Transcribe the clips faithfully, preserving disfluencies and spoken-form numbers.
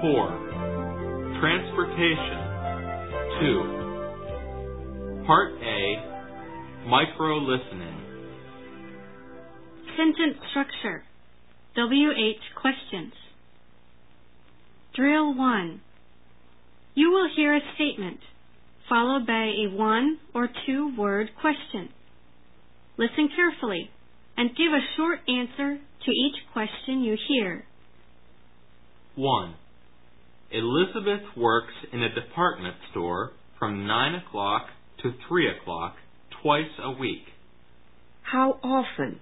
four. Transportation. two. Part A, micro-listening. Sentence structure. W H questions. Drill one. You will hear a statement, followed by a one or two word question. Listen carefully and give a short answer to each question you hear. one. Elizabeth works in a department store from nine o'clock to three o'clock twice a week. How often?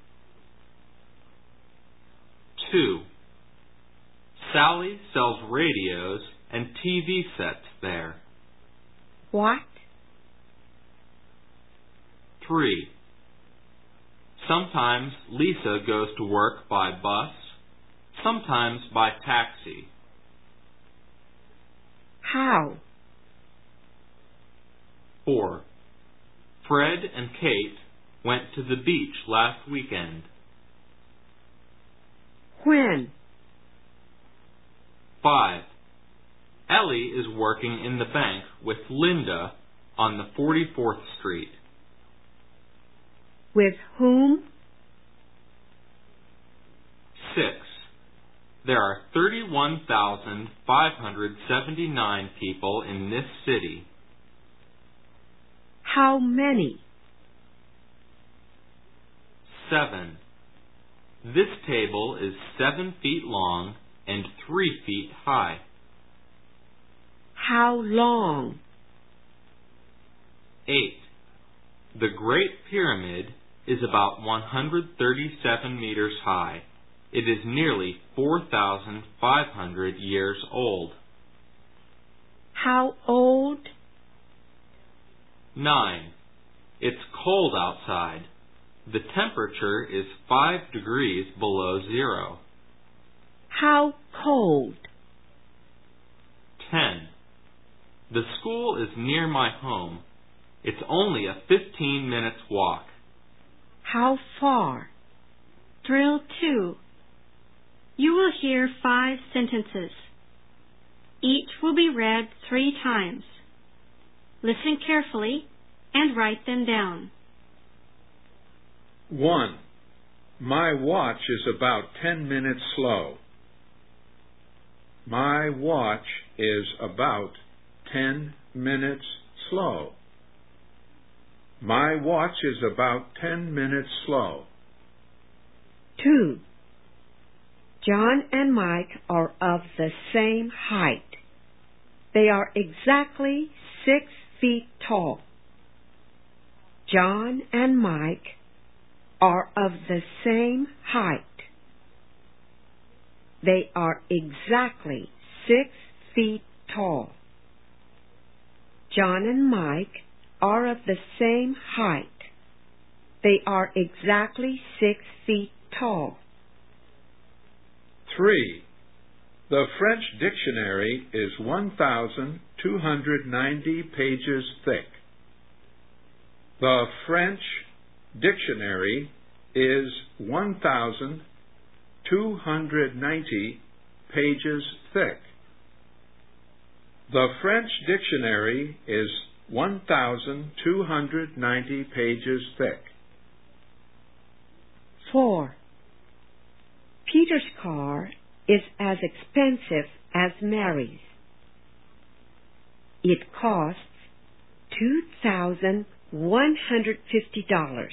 two. Sally sells radios and T V sets there. What? three. Sometimes Lisa goes to work by bus, sometimes by taxi. How? four. Fred and Kate went to the beach last weekend. When? five. Ellie is working in the bank with Linda on the forty-fourth Street. With whom? six. There are thirty-one thousand five hundred seventy-nine people in this city. How many? seven. This table is seven feet long and three feet high. How long? eight. The Great Pyramid is about one hundred thirty-seven meters high. It is nearly four thousand five hundred years old. How old? nine. It's cold outside. The temperature is five degrees below zero. How cold? ten. The school is near my home. It's only a fifteen minutes walk. How far? Drill two. You will hear five sentences. Each will be read three times. Listen carefully and write them down. one. My watch is about ten minutes slow. My watch is about ten minutes slow. My watch is about ten minutes slow. two. John and Mike are of the same height. They are exactly six feet tall. John and Mike are of the same height. They are exactly six feet tall. John and Mike are of the same height. They are exactly six feet tall. three. The French dictionary is one thousand two hundred ninety pages thick. The French dictionary is one thousand two hundred ninety pages thick. The French dictionary is one thousand two hundred ninety pages thick. four. Peter's car is as expensive as Mary's. It costs two thousand one hundred fifty dollars.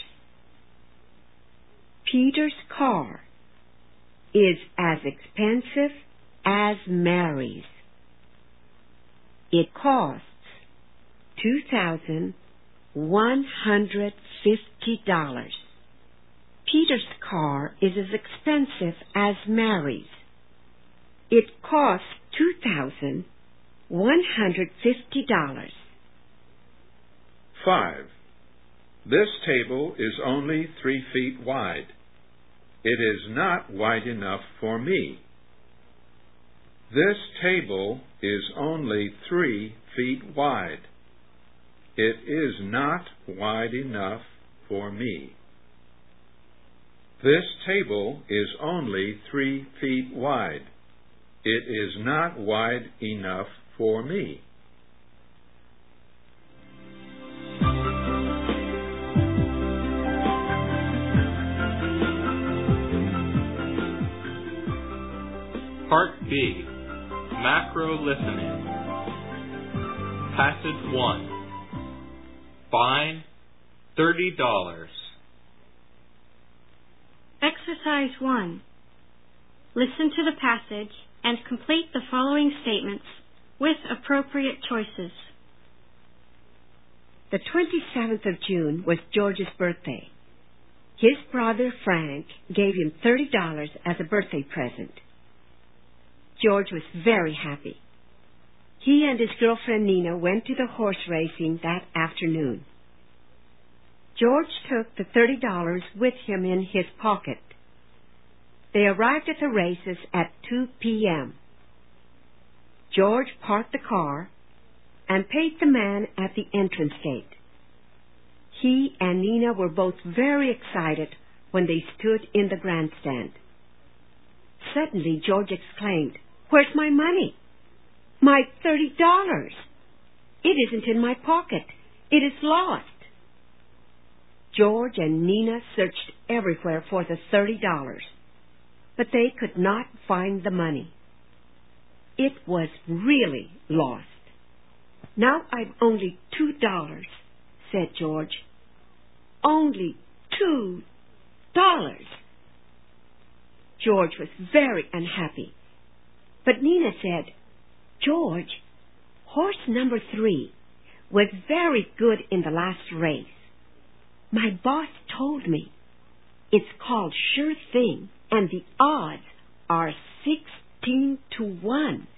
Peter's car is as expensive as Mary's. It costs two thousand one hundred fifty dollars. Peter's car is as expensive as Mary's. It costs two thousand one hundred fifty dollars. five. This table is only three feet wide. It is not wide enough for me. This table is only three feet wide. It is not wide enough for me. This table is only three feet wide. It is not wide enough for me. Part B. Macro Listening. Passage one. Fine, thirty dollars. Exercise one. Listen to the passage and complete the following statements with appropriate choices. The twenty-seventh of June was George's birthday. His brother Frank gave him thirty dollars as a birthday present. George was very happy. He and his girlfriend Nina went to the horse racing that afternoon. George took the thirty dollars with him in his pocket. They arrived at the races at two p.m. George parked the car and paid the man at the entrance gate. He and Nina were both very excited when they stood in the grandstand. Suddenly, George exclaimed, "Where's my money? My thirty dollars! It isn't in my pocket. It is lost." George and Nina searched everywhere for the thirty dollars, but they could not find the money. It was really lost. "Now I've only two dollars," said George. "Only two dollars." George was very unhappy. But Nina said, "George, horse number three was very good in the last race. My boss told me. It's called Sure Thing, and the odds are sixteen to one.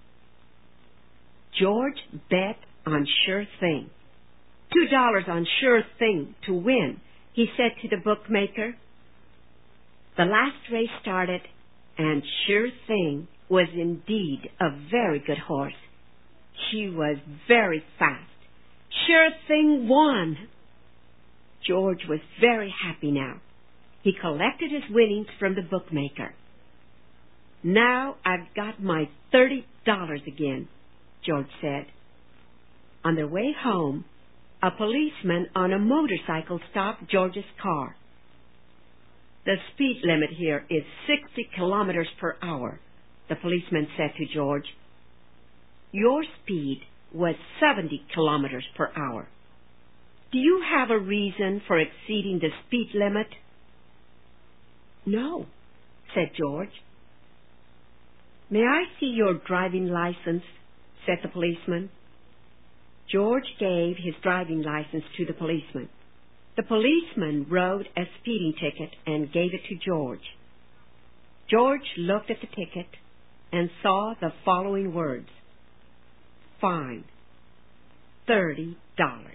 George bet on Sure Thing. Two dollars on Sure Thing to win," he said to the bookmaker. The last race started, and Sure Thing was indeed a very good horse. She was very fast. Sure Thing won. George was very happy now. He collected his winnings from the bookmaker. "Now I've got my thirty dollars again," George said. On their way home, a policeman on a motorcycle stopped George's car. "The speed limit here is sixty kilometers per hour, the policeman said to George. "Your speed was seventy kilometers per hour. Do you have a reason for exceeding the speed limit?" "No," said George. "May I see your driving license?" said the policeman. George gave his driving license to the policeman. The policeman wrote a speeding ticket and gave it to George. George looked at the ticket and saw the following words: "Fine, thirty dollars."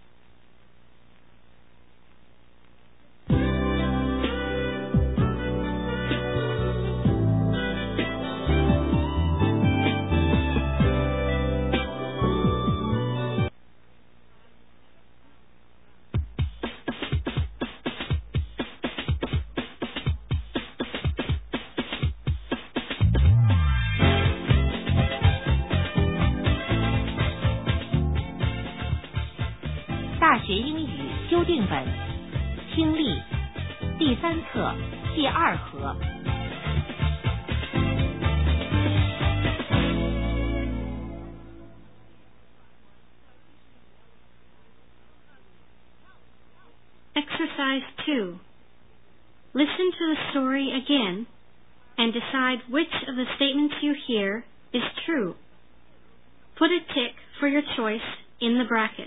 Exercise two. Listen to the story again and decide which of the statements you hear is true. Put a tick for your choice in the brackets.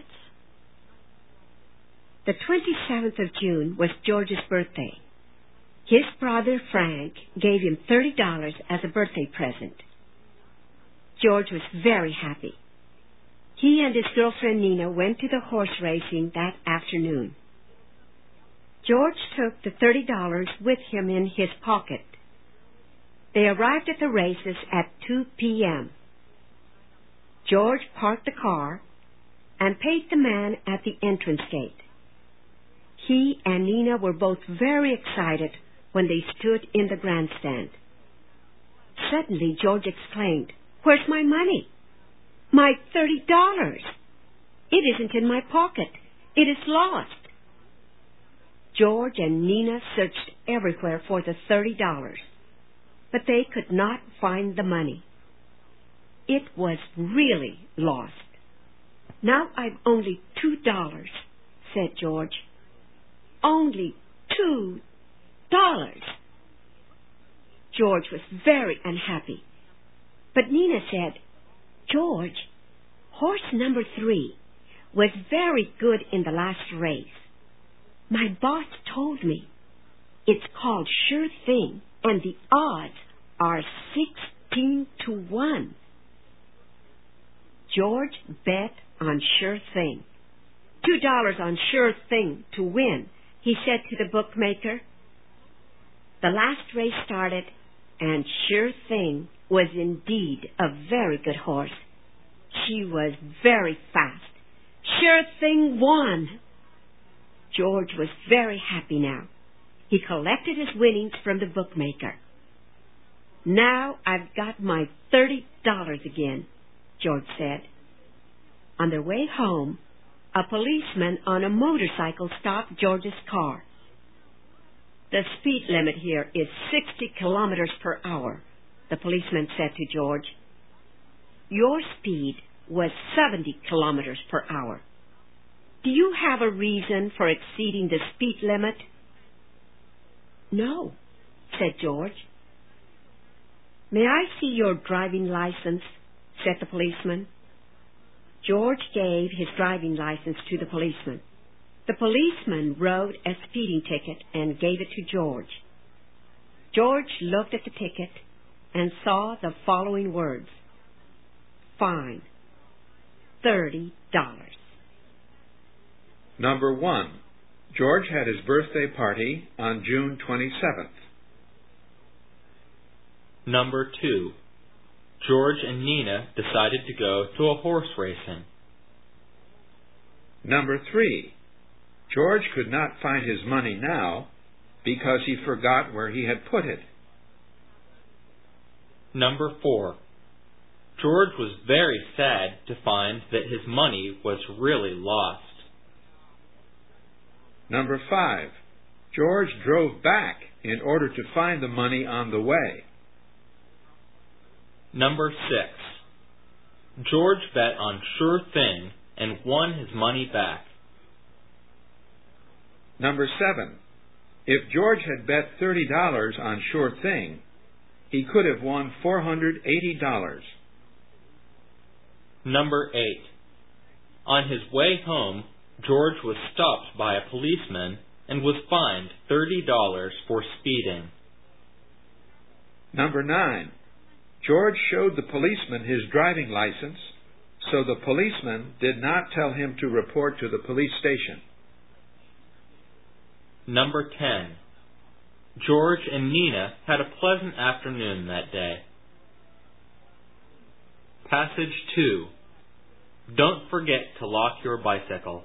The twenty-seventh of June was George's birthday. His brother Frank gave him thirty dollars as a birthday present. George was very happy. He and his girlfriend Nina went to the horse racing that afternoon. George took the thirty dollars with him in his pocket. They arrived at the races at two p.m. George parked the car and paid the man at the entrance gate. He and Nina were both very excited when they stood in the grandstand. Suddenly, George exclaimed, "Where's my money? My thirty dollars! It isn't in my pocket. It is lost." George and Nina searched everywhere for the thirty dollars, but they could not find the money. It was really lost. "Now I've only two dollars," said George. "Only two dollars." George was very unhappy. But Nina said, "George, horse number three was very good in the last race. My boss told me. It's called Sure Thing, and the odds are sixteen to one. George bet on Sure Thing. Two dollars on Sure Thing to win, he said to the bookmaker. The last race started, and Sure Thing was indeed a very good horse. She was very fast. Sure Thing won. George was very happy now. He collected his winnings from the bookmaker. "Now I've got my thirty dollars again," George said. On their way home, a policeman on a motorcycle stopped George's car. "The speed limit here is sixty kilometers per hour, the policeman said to George. "Your speed was seventy kilometers per hour. Do you have a reason for exceeding the speed limit?" "No," said George. "May I see your driving license?" said the policeman. George gave his driving license to the policeman. The policeman wrote a speeding ticket and gave it to George. George looked at the ticket and saw the following words: "Fine, thirty dollars." Number one. George had his birthday party on June twenty-seventh. Number two. George and Nina decided to go to a horse racing. Number three. George could not find his money now because he forgot where he had put it. Number four. George was very sad to find that his money was really lost. Number five. George drove back in order to find the money on the way. Number six. George bet on Sure Thing and won his money back. Number seven. If George had bet thirty dollars on Sure Thing, he could have won four hundred eighty dollars. Number eight. On his way home, George was stopped by a policeman and was fined thirty dollars for speeding. Number nine. George showed the policeman his driving license, so the policeman did not tell him to report to the police station. Number ten. George and Nina had a pleasant afternoon that day. Passage two. Don't forget to lock your bicycle.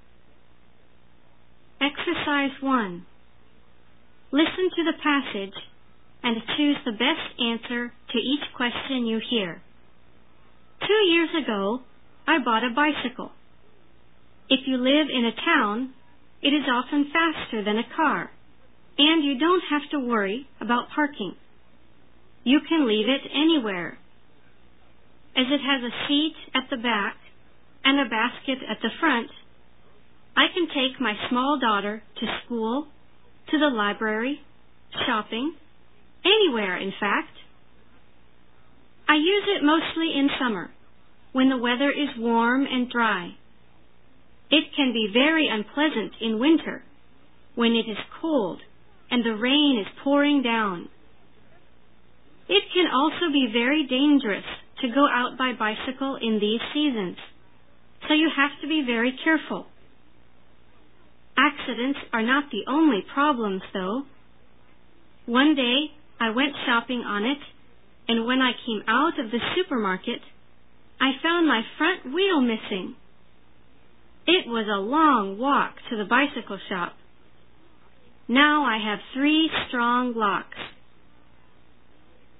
Exercise one. Listen to the passage and choose the best answer to each question you hear. Two years ago, I bought a bicycle. If you live in a town, it is often faster than a car, and you don't have to worry about parking. You can leave it anywhere. As it has a seat at the back and a basket at the front, I can take my small daughter to school, to the library, shopping, anywhere, in fact. I use it mostly in summer, when the weather is warm and dry. It can be very unpleasant in winter, when it is cold and the rain is pouring down. It can also be very dangerous to go out by bicycle in these seasons, so you have to be very careful. Accidents are not the only problems, though. One day, I went shopping on it, and when I came out of the supermarket, I found my front wheel missing. It was a long walk to the bicycle shop. Now I have three strong locks.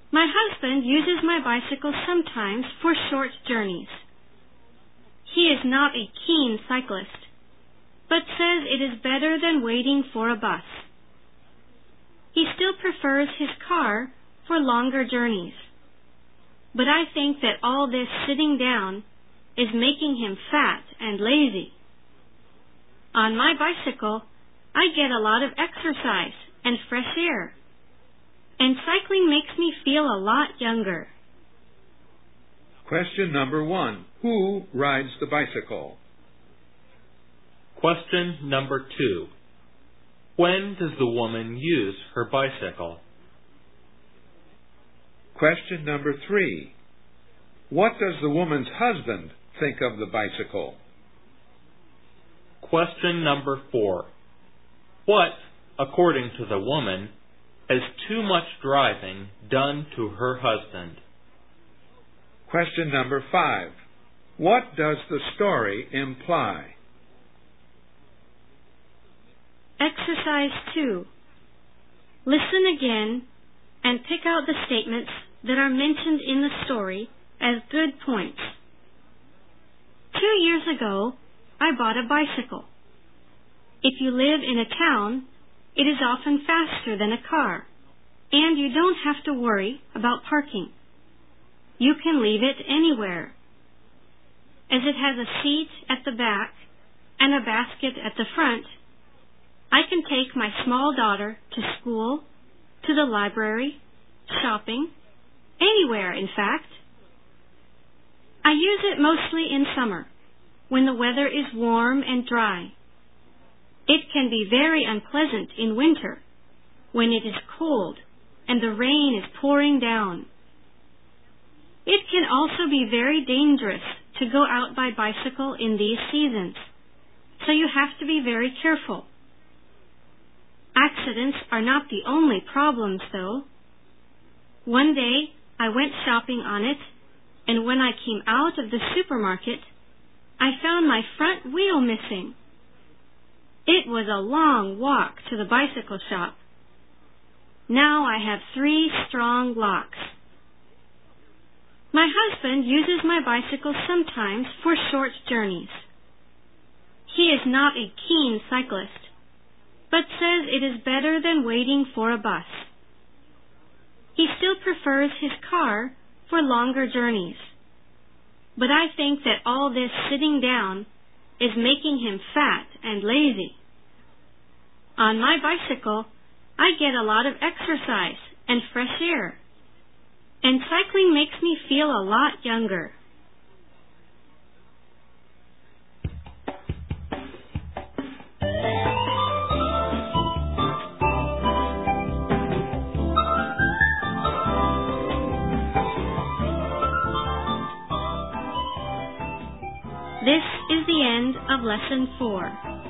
My husband uses my bicycle sometimes for short journeys. He is not a keen cyclist, but says it is better than waiting for a bus. He still prefers his car for longer journeys, but I think that all this sitting down is making him fat and lazy. On my bicycle, I get a lot of exercise and fresh air, and cycling makes me feel a lot younger. Question number one. Who rides the bicycle? Question number two. When does the woman use her bicycle? Question number three. What does the woman's husband think of the bicycle? Question number four. What, according to the woman, has too much driving done to her husband? Question number five. What does the story imply? Exercise two. Listen again and pick out the statements that are mentioned in the story as good points. Two years ago, I bought a bicycle. If you live in a town, it is often faster than a car, and you don't have to worry about parking. You can leave it anywhere. As it has a seat at the back and a basket at the front, I can take my small daughter to school, to the library, shopping, anywhere, in fact. I use it mostly in summer, when the weather is warm and dry. It can be very unpleasant in winter, when it is cold and the rain is pouring down. It can also be very dangerous to go out by bicycle in these seasons, so you have to be very careful. Accidents are not the only problems, though. One day, I went shopping on it, and when I came out of the supermarket, I found my front wheel missing. It was a long walk to the bicycle shop. Now I have three strong locks. My husband uses my bicycle sometimes for short journeys. He is not a keen cyclist, but says it is better than waiting for a bus. He still prefers his car for longer journeys, but I think that all this sitting down is making him fat and lazy. On my bicycle, I get a lot of exercise and fresh air, and cycling makes me feel a lot younger. This is the end of Lesson four.